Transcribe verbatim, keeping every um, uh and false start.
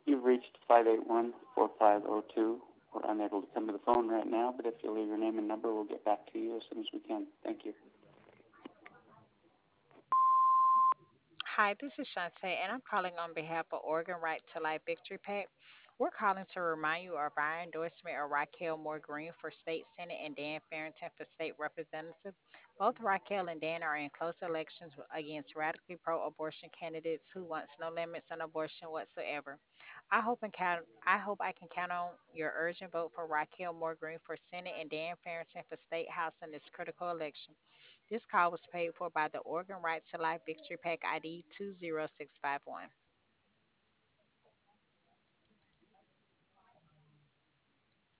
You've reached five eight one, four five zero two. We're unable to come to the phone right now, but if you'll leave your name and number, we'll get back to you as soon as we can. Thank you. Hi, this is Shantae, and I'm calling on behalf of Oregon Right to Life Victory Pack. We're calling to remind you of our endorsement of Raquel Moore Green for state senate and Dan Farrington for state representative. Both Raquel and Dan are in close elections against radically pro-abortion candidates who wants no limits on abortion whatsoever. I hope and count, I hope I can count on your urgent vote for Raquel Moore Green for Senate and Dan Farrington for State House in this critical election. This call was paid for by the Oregon Right to Life Victory Pack I D two zero six five one.